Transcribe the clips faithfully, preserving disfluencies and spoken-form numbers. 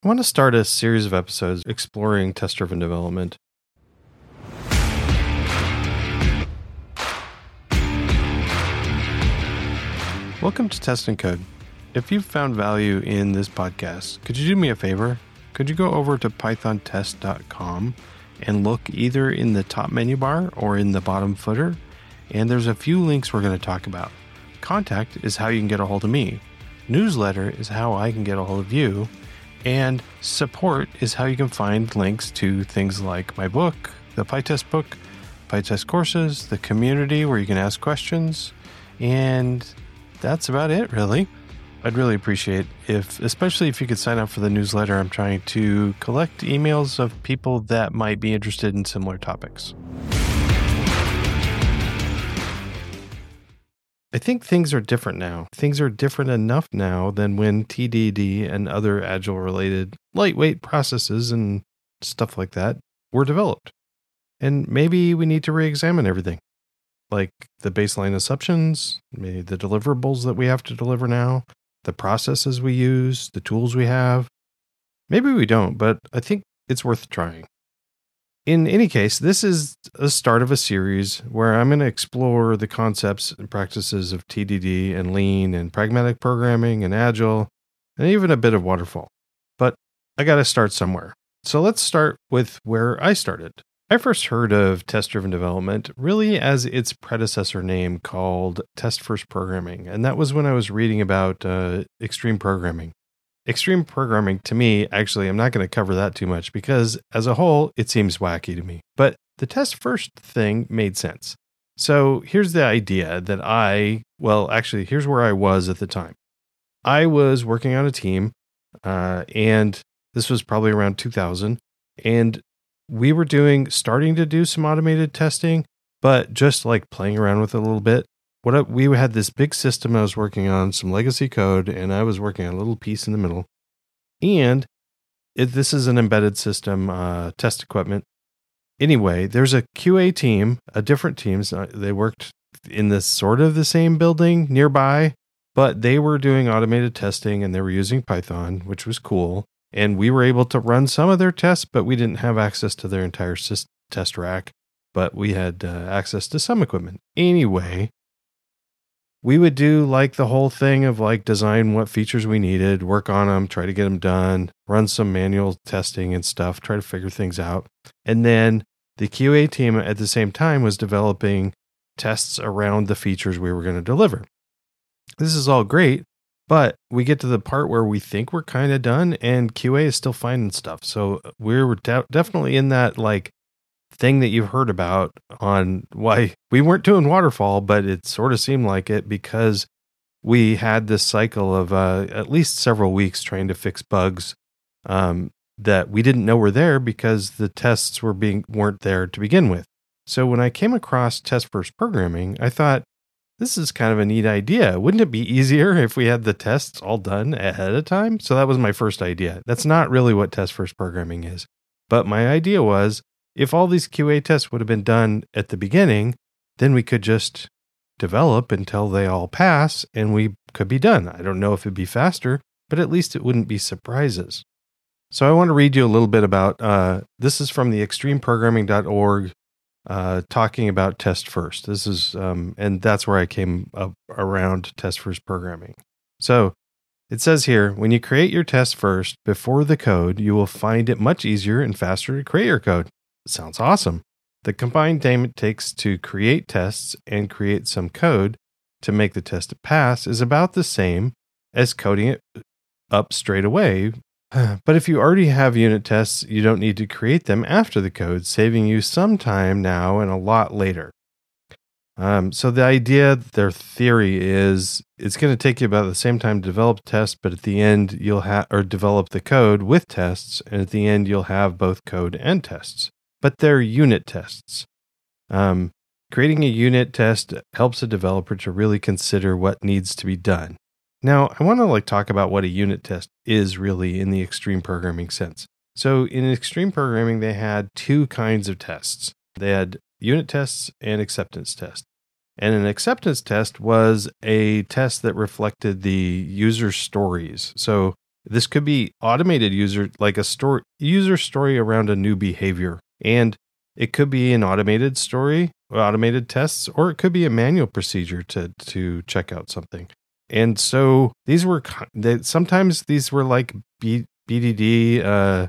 I want to start a series of episodes exploring test-driven development. Welcome to Test and Code. If you've found value in this podcast, could you do me a favor? Could you go over to python test dot com and look either in the top menu bar or in the bottom footer? And there's a few links we're going to talk about. Contact is how you can get a hold of me. Newsletter is how I can get a hold of you. And support is how you can find links to things like my book, the PyTest book, PyTest courses, the community where you can ask questions, and that's about it, really. I'd really appreciate if, especially if you could sign up for the newsletter. I'm trying to collect emails of people that might be interested in similar topics. I think things are different now. Things are different enough now than when T D D and other Agile-related lightweight processes and stuff like that were developed. And maybe we need to re-examine everything, like the baseline assumptions, maybe the deliverables that we have to deliver now, the processes we use, the tools we have. Maybe we don't, but I think it's worth trying. In any case, this is a start of a series where I'm going to explore the concepts and practices of T D D and Lean and pragmatic programming and Agile and even a bit of waterfall. But I got to start somewhere. So let's start with where I started. I first heard of test-driven development really as its predecessor name called test-first programming. And that was when I was reading about uh, extreme programming. Extreme programming, to me, actually, I'm not going to cover that too much because as a whole, it seems wacky to me. But the test first thing made sense. So here's the idea that I, well, actually, here's where I was at the time. I was working on a team, uh, and this was probably around two thousand, and we were doing, starting to do some automated testing, but just like playing around with it a little bit. What I, we had this big system I was working on, some legacy code, and I was working on a little piece in the middle. And it, this is an embedded system, uh, test equipment. Anyway, there's a Q A team, a different teams. Uh, they worked in this sort of the same building nearby, but they were doing automated testing and they were using Python, which was cool. And we were able to run some of their tests, but we didn't have access to their entire sys- test rack. But we had uh, access to some equipment. Anyway, we would do like the whole thing of like design what features we needed, work on them, try to get them done, run some manual testing and stuff, try to figure things out. And then the Q A team at the same time was developing tests around the features we were going to deliver. This is all great, but we get to the part where we think we're kind of done and Q A is still finding stuff. So we were de- definitely in that like thing that you've heard about on why we weren't doing waterfall, but it sort of seemed like it because we had this cycle of uh, at least several weeks trying to fix bugs um, that we didn't know were there because the tests were being weren't there to begin with. So when I came across test-first programming, I thought, this is kind of a neat idea. Wouldn't it be easier if we had the tests all done ahead of time? So that was my first idea. That's not really what test-first programming is. But my idea was, if all these Q A tests would have been done at the beginning, then we could just develop until they all pass and we could be done. I don't know if it'd be faster, but at least it wouldn't be surprises. So I want to read you a little bit about, uh, this is from the extreme programming dot org, uh, talking about test first. This is, um, and that's where I came up around test first programming. So it says here, when you create your test first before the code, you will find it much easier and faster to create your code. Sounds awesome. The combined time it takes to create tests and create some code to make the test pass is about the same as coding it up straight away. But if you already have unit tests, you don't need to create them after the code, saving you some time now and a lot later. Um, so the idea, their theory is it's going to take you about the same time to develop tests, but at the end you'll have, or develop the code with tests, and at the end you'll have both code and tests. But they're unit tests. Um, creating a unit test helps a developer to really consider what needs to be done. Now, I want to like talk about what a unit test is really in the extreme programming sense. So in extreme programming, they had two kinds of tests. They had unit tests and acceptance tests. And an acceptance test was a test that reflected the user stories. So This could be automated user, like a story, user story around a new behavior. And it could be an automated story, automated tests, or it could be a manual procedure to, to check out something. And so these were, they, sometimes these were like B, BDD uh,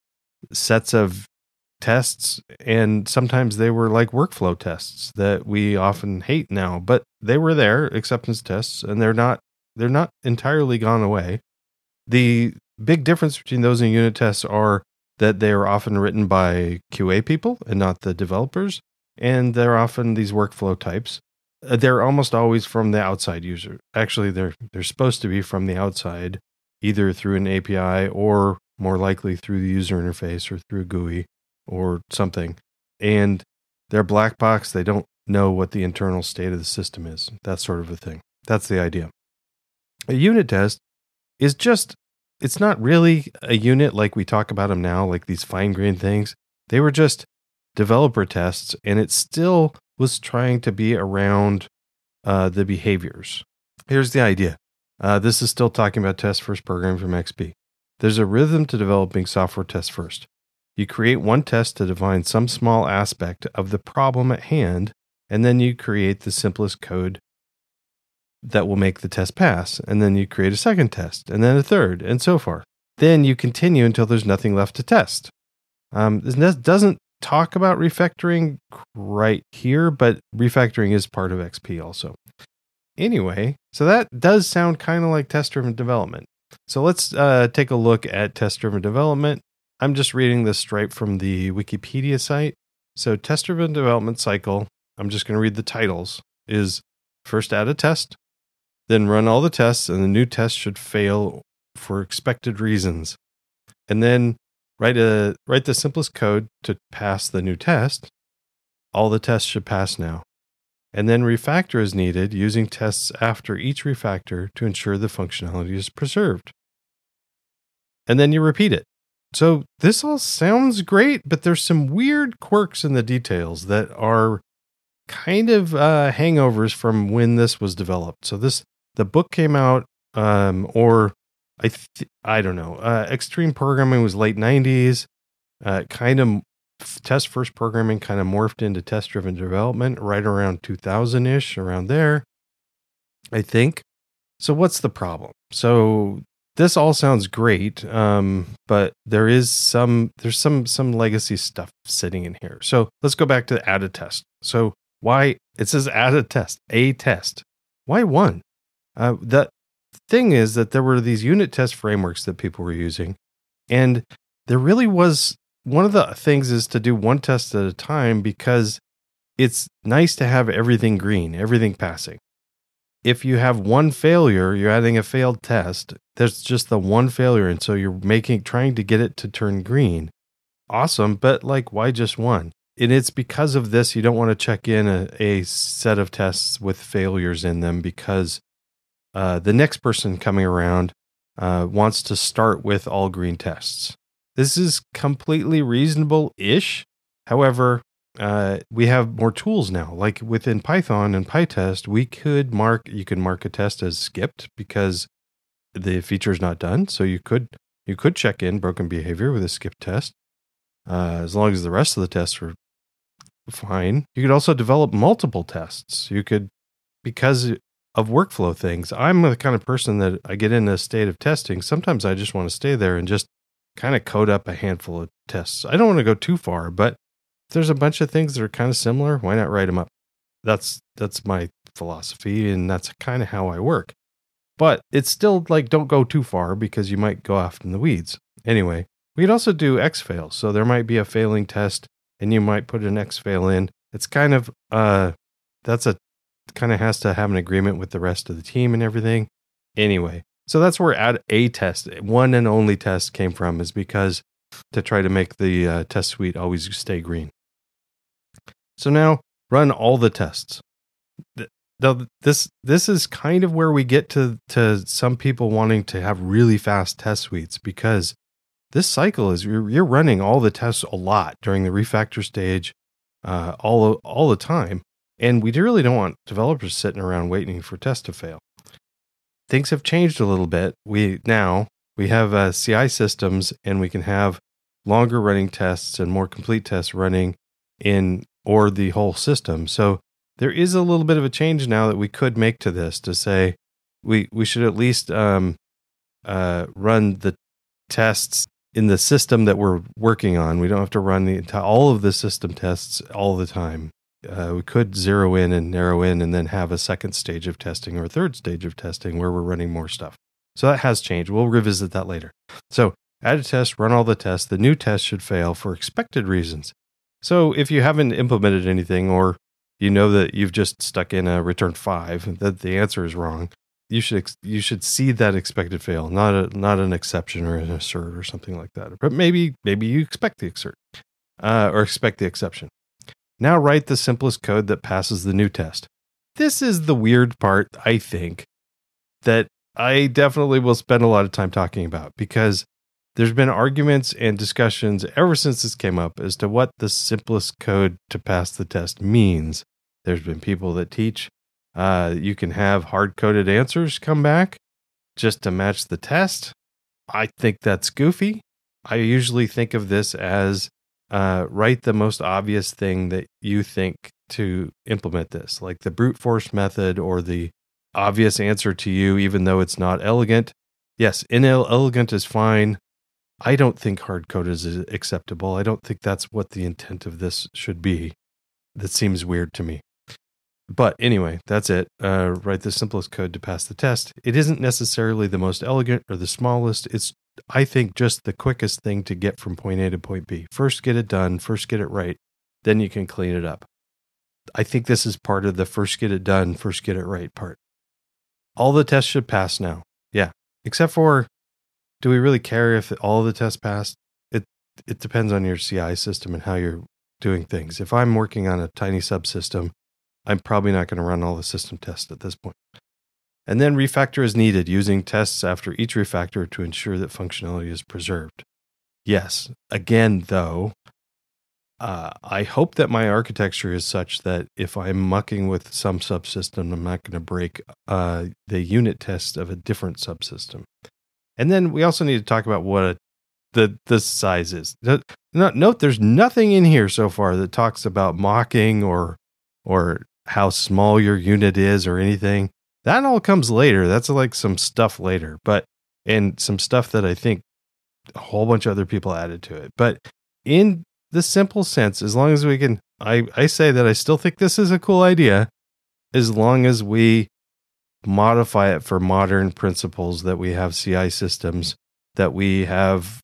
sets of tests, and sometimes they were like workflow tests that we often hate now, but they were there, acceptance tests, and they're not, they're not entirely gone away. The big difference between those and unit tests are that they are often written by Q A people and not the developers, and they're often these workflow types. They're almost always from the outside user. Actually, they're they're supposed to be from the outside, either through an A P I or more likely through the user interface or through a G U I or something. And they're black box. They don't know what the internal state of the system is. That sort of a thing. That's the idea. A unit test is just, it's not really a unit like we talk about them now, like these fine-grained things. They were just developer tests, and it still was trying to be around uh, the behaviors. Here's the idea. Uh, this is still talking about test-first programming from X P. There's a rhythm to developing software tests first. You create one test to define some small aspect of the problem at hand, and then you create the simplest code that will make the test pass. And then you create a second test, and then a third, and so forth. Then you continue until there's nothing left to test. Um, this doesn't talk about refactoring right here, but refactoring is part of X P also. Anyway, so that does sound kind of like test-driven development. So let's uh, take a look at test-driven development. I'm just reading this straight from the Wikipedia site. So test-driven development cycle, I'm just going to read the titles, is first add a test, then run all the tests, and the new test should fail for expected reasons. And then write a write the simplest code to pass the new test. All the tests should pass now. And then refactor is needed using tests after each refactor to ensure the functionality is preserved. And then you repeat it. So this all sounds great, but there's some weird quirks in the details that are kind of uh, hangovers from when this was developed. So this the book came out, um, or I th- I don't know. Uh, Extreme Programming was late nineties. Uh, kind of test first programming kind of morphed into test driven development right around two thousand ish, around there, I think. So what's the problem? So this all sounds great, um, but there is some there's some some legacy stuff sitting in here. So let's go back to add a test. So why it says add a test, a test. Why one? Uh, the thing is that there were these unit test frameworks that people were using, and there really was one of the things is to do one test at a time because it's nice to have everything green, everything passing. If you have one failure, you're adding a failed test. There's just the one failure, and so you're making trying to get it to turn green. Awesome, but like, why just one? And it's because of this you don't want to check in a, a set of tests with failures in them because uh, the next person coming around uh, wants to start with all green tests. This is completely reasonable-ish. However, Uh, we have more tools now. Like within Python and PyTest, we could mark, you can mark a test as skipped because the feature is not done. So you could, you could check in broken behavior with a skipped test, uh, as long as the rest of the tests were fine. You could also develop multiple tests. You could, because of workflow things, I'm the kind of person that I get in a state of testing. Sometimes I just want to stay there and just kind of code up a handful of tests. I don't want to go too far, but if there's a bunch of things that are kind of similar, why not write them up? That's that's my philosophy, and that's kind of how I work. But it's still like, don't go too far because you might go off in the weeds. Anyway, we could also do X fails. So there might be a failing test, and you might put an X fail in. It's kind of uh, that's a kind of has to have an agreement with the rest of the team and everything. Anyway, so that's where add a test, one and only test, came from, is because to try to make the uh, test suite always stay green. So now run all the tests. Now this this is kind of where we get to, to some people wanting to have really fast test suites, because this cycle is you're, you're running all the tests a lot during the refactor stage, uh, all all the time, and we really don't want developers sitting around waiting for tests to fail. Things have changed a little bit. We now We have uh, C I systems, and we can have longer running tests and more complete tests running in or the whole system. So there is a little bit of a change now that we could make to this to say we we should at least um, uh, run the tests in the system that we're working on. We don't have to run the entire, all of the system tests all the time. Uh, we could zero in and narrow in and then have a second stage of testing or a third stage of testing where we're running more stuff. So that has changed. We'll revisit that later. So add a test, run all the tests. The new test should fail for expected reasons. So if you haven't implemented anything, or you know that you've just stuck in a return five, that the answer is wrong, you should ex- you should see that expected fail, not a not an exception or an assert or something like that. But maybe maybe you expect the exert uh, or expect the exception. Now write the simplest code that passes the new test. This is the weird part, I think, that I definitely will spend a lot of time talking about, because there's been arguments and discussions ever since this came up as to what the simplest code to pass the test means. There's been people that teach uh, you can have hard-coded answers come back just to match the test. I think that's goofy. I usually think of this as uh, write the most obvious thing that you think to implement this, like the brute force method or the obvious answer to you, even though it's not elegant. Yes, inelegant is fine. I don't think hard-coded is acceptable. I don't think that's what the intent of this should be. That seems weird to me. But anyway, that's it. Uh, write the simplest code to pass the test. It isn't necessarily the most elegant or the smallest. It's, I think, just the quickest thing to get from point A to point B. First get it done, first get it right, then you can clean it up. I think this is part of the first get it done, first get it right part. All the tests should pass now. Yeah. Except for, do we really care if all the tests pass? It it depends on your C I system and how you're doing things. If I'm working on a tiny subsystem, I'm probably not going to run all the system tests at this point. And then refactor is needed, using tests after each refactor to ensure that functionality is preserved. Yes. Again, though, uh, I hope that my architecture is such that if I'm mucking with some subsystem, I'm not going to break uh, the unit test of a different subsystem. And then we also need to talk about what a, the the size is. Note, there's nothing in here so far that talks about mocking or or how small your unit is or anything. That all comes later. That's like some stuff later, but and some stuff that I think a whole bunch of other people added to it. But in the simple sense, as long as we can, I, I say that I still think this is a cool idea, as long as we modify it for modern principles, that we have C I systems, that we have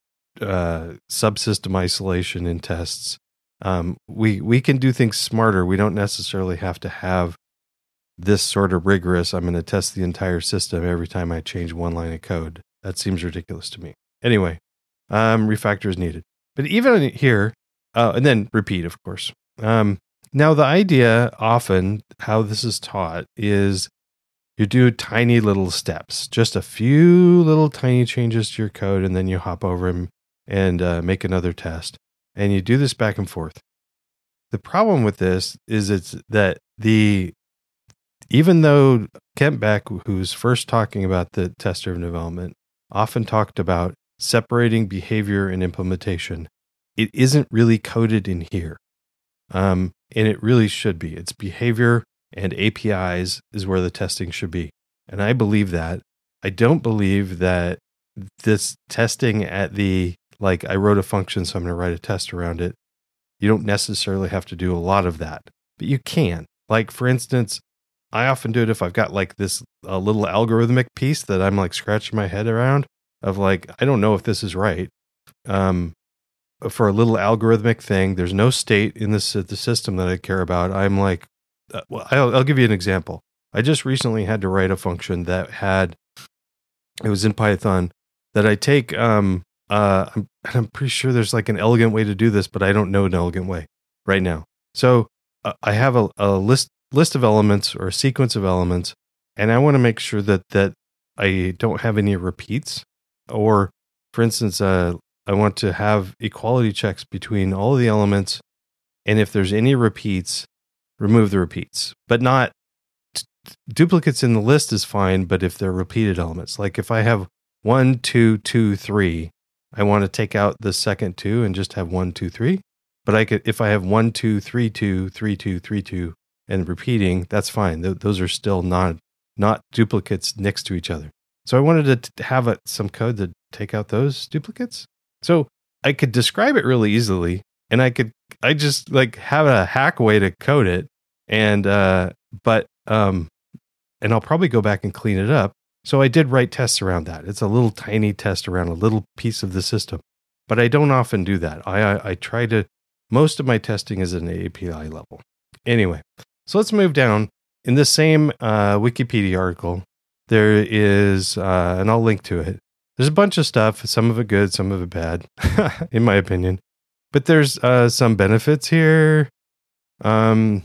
uh, subsystem isolation in tests. Um, we we can do things smarter. We don't necessarily have to have this sort of rigorous, I'm going to test the entire system every time I change one line of code. That seems ridiculous to me. Anyway, um, refactor is needed. But even here, uh, and then repeat, of course. Um, now, the idea often, how this is taught, is you do tiny little steps, just a few little tiny changes to your code, and then you hop over and, and uh, make another test. And you do this back and forth. The problem with this is it's that the, even though Kent Beck, who's first talking about the test-driven development, often talked about separating behavior and implementation, it isn't really coded in here. Um, and it really should be. It's behavior and A P Is is where the testing should be. And I believe that. I don't believe that this testing at the, like, I wrote a function, so I'm going to write a test around it. You don't necessarily have to do a lot of that, but you can. Like, for instance, I often do it if I've got like this a little algorithmic piece that I'm like scratching my head around of like, I don't know if this is right. Um, for a little algorithmic thing, there's no state in this the system that I care about. I'm like, uh, well, I'll, I'll give you an example. I just recently had to write a function that had, it was in Python, that I take, um, uh, I'm, I'm pretty sure there's like an elegant way to do this, but I don't know an elegant way right now. So uh, I have a, a list list of elements or a sequence of elements, and I want to make sure that that I don't have any repeats. Or, for instance, uh, I want to have equality checks between all of the elements, and if there's any repeats, remove the repeats. But not t- duplicates in the list is fine, but if they're repeated elements, like if I have one, two, two, three, I want to take out the second two and just have one, two, three. But I could, if I have one, two, three, two, three, two, three, two, and repeating, that's fine. Th- those are still not not duplicates next to each other. So I wanted to t- have a, some code to take out those duplicates. So I could describe it really easily, and I could I just like have a hack way to code it, and uh, but um, and I'll probably go back and clean it up. So I did write tests around that. It's a little tiny test around a little piece of the system, but I don't often do that. I I, I try to. Most of my testing is at an A P I level. Anyway, so let's move down. In the same uh, Wikipedia article, there is, uh, and I'll link to it. There's a bunch of stuff, some of it good, some of it bad, in my opinion. But there's uh, some benefits here, um,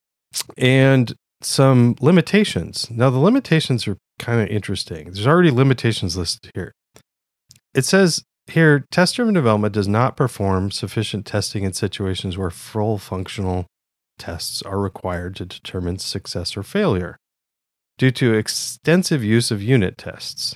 and some limitations. Now, the limitations are kind of interesting. There's already limitations listed here. It says, here, test-driven development does not perform sufficient testing in situations where full functional tests are required to determine success or failure due to extensive use of unit tests.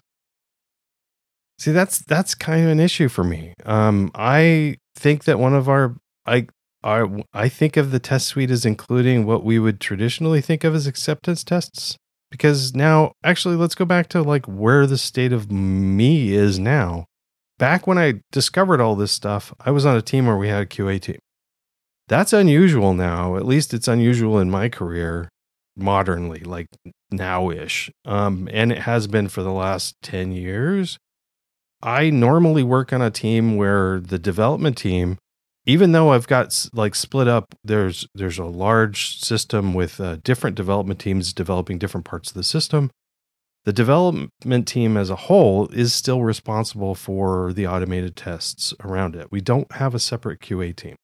See, that's that's kind of an issue for me. Um, I think that one of our I our, I think of the test suite as including what we would traditionally think of as acceptance tests. Because now, actually, let's go back to like where the state of me is now. Back when I discovered all this stuff, I was on a team where we had a Q A team. That's unusual now. At least it's unusual in my career, modernly, like now-ish. Um, and it has been for the last ten years. I normally work on a team where the development team, even though I've got like split up, there's there's a large system with uh, different development teams developing different parts of the system. The development team as a whole is still responsible for the automated tests around it. We don't have a separate Q A team.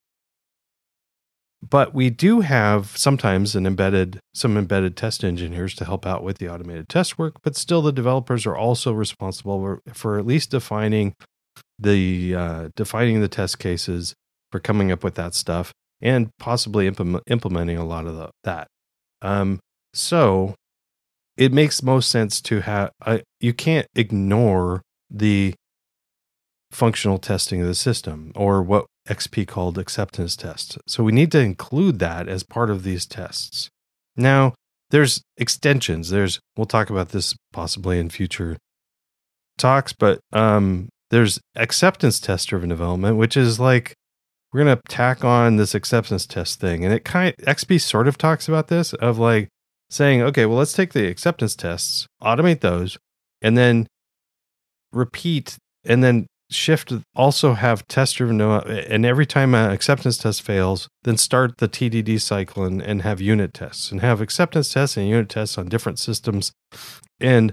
But we do have sometimes an embedded, some embedded test engineers to help out with the automated test work, but still the developers are also responsible for, for at least defining the uh, defining the test cases, for coming up with that stuff, and possibly implement, implementing a lot of the, that. Um, so it makes most sense to have, uh, you can't ignore the functional testing of the system, or what X P called acceptance tests. So we need to include that as part of these tests. Now, there's extensions. There's, we'll talk about this possibly in future talks, but um, there's acceptance test driven development, which is like, we're going to tack on this acceptance test thing. And it kind of, X P sort of talks about this of like saying, okay, well, let's take the acceptance tests, automate those, and then repeat, and then shift, also have test driven, and every time an acceptance test fails, then start the T D D cycle and, and have unit tests, and have acceptance tests and unit tests on different systems. And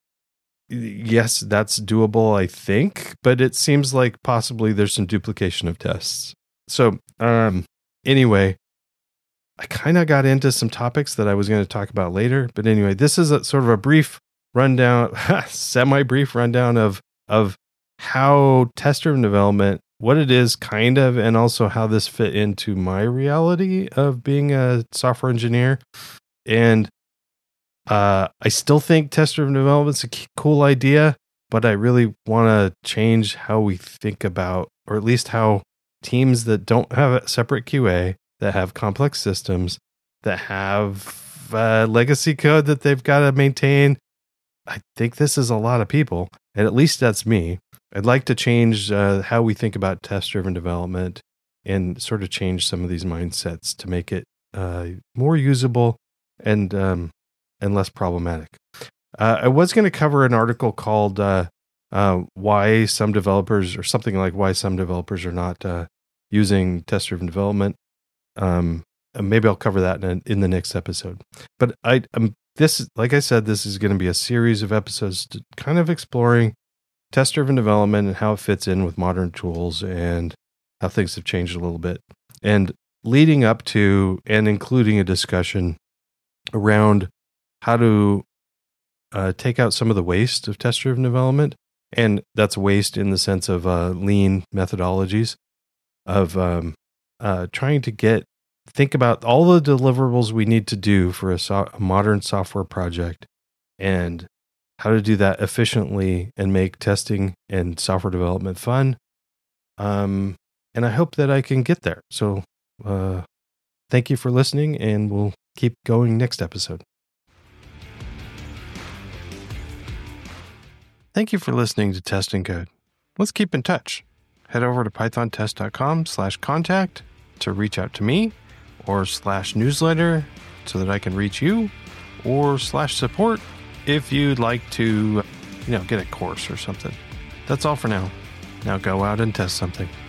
yes, that's doable, I think, but it seems like possibly there's some duplication of tests. So um, anyway, I kind of got into some topics that I was going to talk about later. But anyway, this is a sort of a brief rundown, semi-brief rundown of of how test-driven development, what it is kind of, and also how this fit into my reality of being a software engineer. And uh, I still think test-driven development's a cool idea, but I really want to change how we think about, or at least how teams that don't have a separate Q A, that have complex systems, that have uh, legacy code that they've got to maintain. I think this is a lot of people, and at least that's me. I'd like to change uh, how we think about test-driven development and sort of change some of these mindsets to make it uh, more usable and um, and less problematic. Uh, I was going to cover an article called uh, uh, "Why Some Developers," or something like "Why Some Developers Are Not uh, Using Test-Driven Development." Um, maybe I'll cover that in, in the next episode. But I, um, this, like I said, this is going to be a series of episodes to kind of exploring test-driven development and how it fits in with modern tools and how things have changed a little bit. And leading up to and including a discussion around how to uh, take out some of the waste of test-driven development. And that's waste in the sense of uh, lean methodologies of um, uh, trying to get, think about all the deliverables we need to do for a, so- a modern software project, and how to do that efficiently and make testing and software development fun. Um, and I hope that I can get there. So uh, thank you for listening, and we'll keep going next episode. Thank you for listening to Test and Code. Let's keep in touch. Head over to pythontest.com slash contact to reach out to me, or slash newsletter so that I can reach you, or slash support if you'd like to, you know, get a course or something. That's all for now. Now go out and test something.